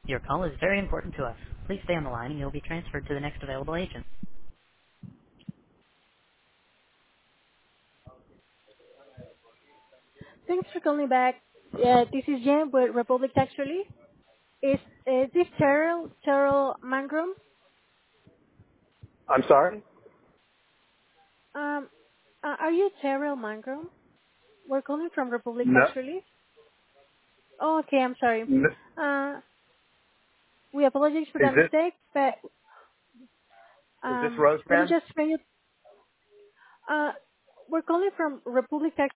Your call is very important to us. Please stay on the line and you'll be transferred to the next available agent. Thanks for calling back. This is Jen with Republic Tax Relief. Is this Terrell Mangrum? I'm sorry? Um, are you Terrell Mangrum? We're calling from Republic No. Tax Relief. Oh, okay, I'm sorry. no. Uh, we apologize for Is that this mistake, but is this let me Roseman? just bring you. Uh, we're calling from Republic Tax